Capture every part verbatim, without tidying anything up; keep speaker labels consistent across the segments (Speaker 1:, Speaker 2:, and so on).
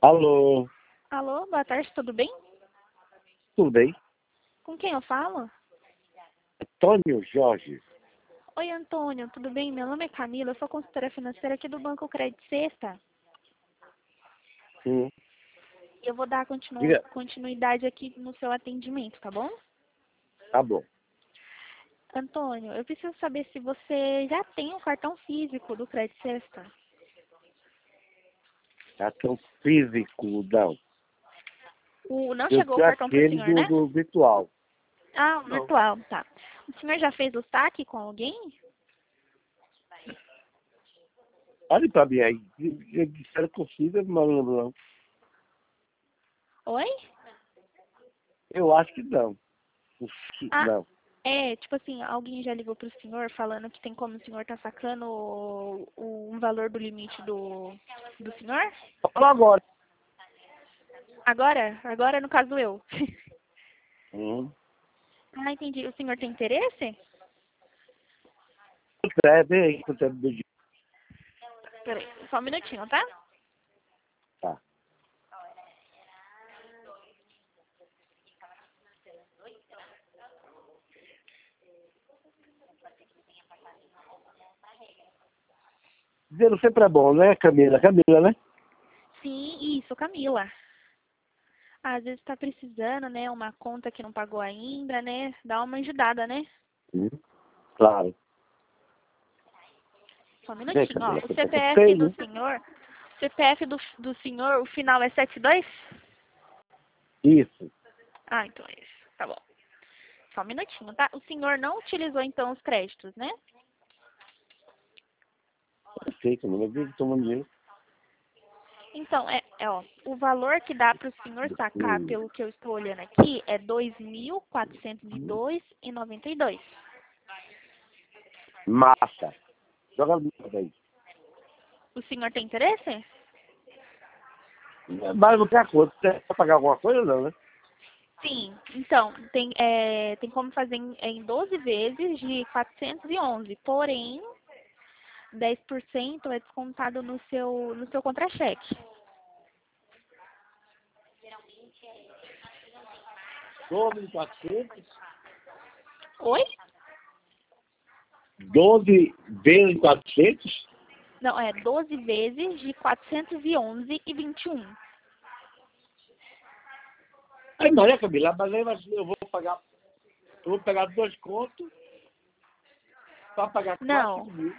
Speaker 1: Alô,
Speaker 2: Alô, boa tarde, tudo bem?
Speaker 1: tudo bem?
Speaker 2: Com quem eu falo?
Speaker 1: Antônio Jorge.
Speaker 2: Oi, Antônio, tudo bem? Meu nome é Camila, eu sou consultora financeira aqui do Banco Credit Sexta.
Speaker 1: Hum,
Speaker 2: E eu vou dar continu-
Speaker 1: diga,
Speaker 2: continuidade aqui no seu atendimento, tá bom?
Speaker 1: tá bom.
Speaker 2: Antônio, eu preciso saber se você já tem um cartão físico do Credit Sexta.
Speaker 1: Cartão físico, não.
Speaker 2: O, não
Speaker 1: Eu
Speaker 2: chegou o
Speaker 1: tenho
Speaker 2: cartão para o
Speaker 1: aquele
Speaker 2: senhor,
Speaker 1: do,
Speaker 2: né?
Speaker 1: do virtual.
Speaker 2: Ah, o
Speaker 1: Não.
Speaker 2: virtual, tá. O senhor já fez o saque com alguém?
Speaker 1: Olhe pra mim aí. Eu disseram que eu fiz, eu não lembro não.
Speaker 2: Oi?
Speaker 1: Eu acho que não. Acho que
Speaker 2: Ah,
Speaker 1: não.
Speaker 2: é, tipo assim, alguém já ligou pro senhor falando que tem como o senhor tá sacando o, o, um valor do limite do, do senhor?
Speaker 1: Fala agora.
Speaker 2: Agora? Agora no caso eu.
Speaker 1: Hum.
Speaker 2: Ah, entendi. O senhor tem interesse?
Speaker 1: É, vem aí, quanto é do dia.
Speaker 2: Peraí, só um minutinho, tá?
Speaker 1: Tá. Dizendo sempre é bom, né, Camila? Camila, né?
Speaker 2: Sim, isso, Camila. Às vezes tá precisando, né? Uma conta que não pagou ainda, né? Dá uma ajudada, né?
Speaker 1: Hum. Claro.
Speaker 2: Só um
Speaker 1: Vem,
Speaker 2: minutinho, ó.
Speaker 1: Camila,
Speaker 2: O
Speaker 1: quanto é que eu
Speaker 2: C P F do
Speaker 1: tenho?
Speaker 2: senhor, o C P F do, do senhor, o final é setenta e dois?
Speaker 1: Isso.
Speaker 2: Ah, então é isso. Tá bom. Só um minutinho, tá? O senhor não utilizou, então, os créditos, né?
Speaker 1: Eu sei, Camila. Eu vi que tomando dinheiro.
Speaker 2: Então, é, é, ó, o valor que dá para o senhor sacar,
Speaker 1: Hum.
Speaker 2: pelo que eu estou olhando aqui, é dois mil quatrocentos e dois reais e noventa e dois centavos.
Speaker 1: Massa. Joga no meu aí.
Speaker 2: O senhor tem interesse?
Speaker 1: Mas não tem a conta. Você vai pagar alguma coisa ou não, né?
Speaker 2: Sim. Então, tem, é, tem como fazer em, em doze vezes de quatrocentos e onze. Porém, dez por cento é descontado no seu, no seu contra-cheque.
Speaker 1: doze mil e quatrocentos.
Speaker 2: Oi?
Speaker 1: doze vezes quatrocentos.
Speaker 2: Não, é doze vezes de quatrocentos e onze e vinte e um.
Speaker 1: Aí, Maria Camila, mas aí mas eu vou pagar. Eu vou pegar dois contos para pagar quatro
Speaker 2: Não.
Speaker 1: mil.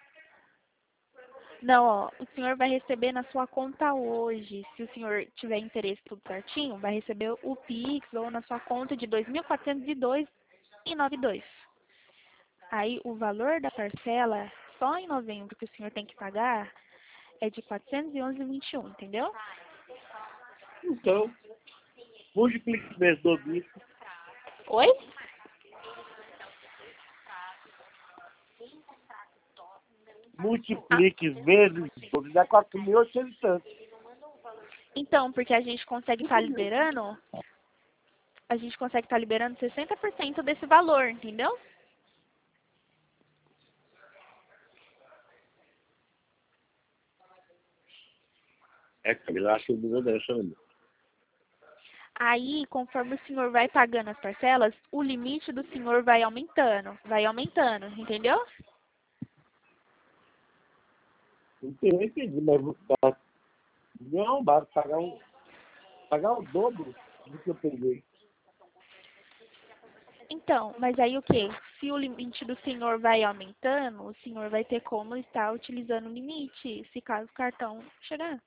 Speaker 2: Não, ó, o senhor vai receber na sua conta hoje. Se o senhor tiver interesse tudo certinho, vai receber o Pix ou na sua conta de dois mil quatrocentos e dois reais e noventa e dois centavos. Aí o valor da parcela, só em novembro que o senhor tem que pagar, é de quatrocentos e onze reais e vinte e um, entendeu?
Speaker 1: Então, multiplique vezes doze.
Speaker 2: Oi? Ah,
Speaker 1: Multiplique vezes doze. Dá quatro mil e oitocentos e tantos.
Speaker 2: então, porque a gente consegue estar liberando, a gente consegue estar liberando sessenta por cento desse valor, entendeu?
Speaker 1: É, Camila, acho que eu não dessa, né?
Speaker 2: Aí, conforme o senhor vai pagando as parcelas, o limite do senhor vai aumentando, vai aumentando, entendeu?
Speaker 1: Eu entendi, mas vou dar- não, vai pagar, um, pagar o dobro do que eu peguei.
Speaker 2: Então, mas aí o quê? Se o limite do senhor vai aumentando, o senhor vai ter como estar utilizando o limite, se caso o cartão chegar.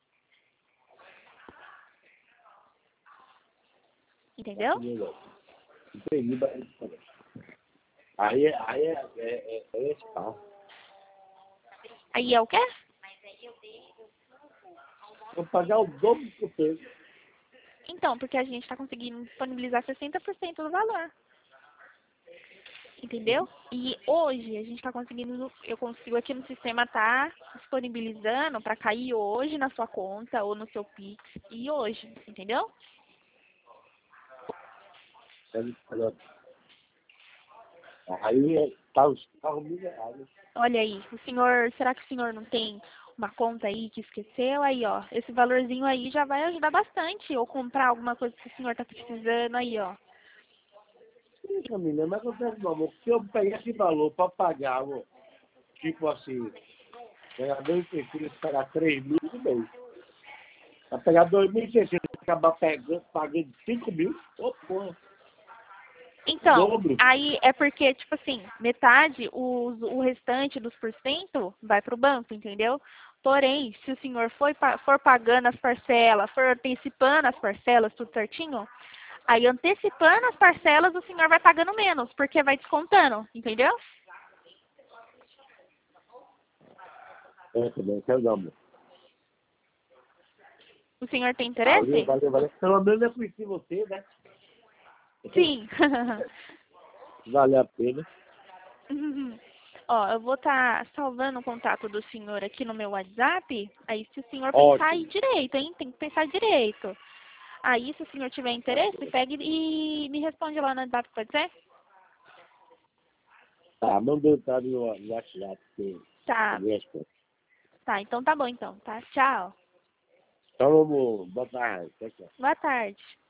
Speaker 2: Entendeu?
Speaker 1: Entendi, mas aí, é- aí é, é, é, é esse carro.
Speaker 2: Aí é o quê?
Speaker 1: Vou pagar o dobro do que eu peguei.
Speaker 2: Então, porque a gente está conseguindo disponibilizar sessenta por cento do valor. Entendeu? E hoje a gente está conseguindo, eu consigo aqui no sistema tá disponibilizando para cair hoje na sua conta ou no seu Pix e hoje, entendeu?
Speaker 1: Aí é, tá os carros milionários.
Speaker 2: Olha aí, o senhor, será que o senhor não tem uma conta aí que esqueceu, aí, ó, esse valorzinho aí já vai ajudar bastante. Ou comprar alguma coisa que o senhor tá precisando aí, ó.
Speaker 1: Sim, Camila, mas acontece, meu amor, se eu pegar esse valor para pagar, amor, tipo assim, pegar dois perfis, pegar três mil por mês. Pra pegar dois mil e seiscentos e acabar pegando, pagando cinco mil, ô porra,
Speaker 2: Então,
Speaker 1: dobro.
Speaker 2: aí é porque, tipo assim, metade, o, o restante dos porcento vai para o banco, entendeu? Porém, se o senhor for, pa- for pagando as parcelas, for antecipando as parcelas, tudo certinho, aí antecipando as parcelas, o senhor vai pagando menos, porque vai descontando, entendeu?
Speaker 1: É, também, quero dar, amor.
Speaker 2: O senhor tem
Speaker 1: Valeu,
Speaker 2: interesse?
Speaker 1: valeu, valeu. Pelo menos eu conheci você, né?
Speaker 2: Sim.
Speaker 1: Valeu a pena.
Speaker 2: Ó, eu vou estar salvando o contato do senhor aqui no meu WhatsApp. Aí, se o senhor pensar aí
Speaker 1: Ótimo.
Speaker 2: direito, hein? Tem que pensar direito. Aí, se o senhor tiver
Speaker 1: Tá
Speaker 2: interesse,
Speaker 1: bom.
Speaker 2: pegue e me responde lá no WhatsApp, pode ser?
Speaker 1: Tá, mandou tá no no WhatsApp, que a
Speaker 2: Tá,
Speaker 1: minha resposta.
Speaker 2: tá. Então tá bom, então, tá? Tchau.
Speaker 1: Então, amor, boa tarde. Tchau, tchau.
Speaker 2: Boa tarde.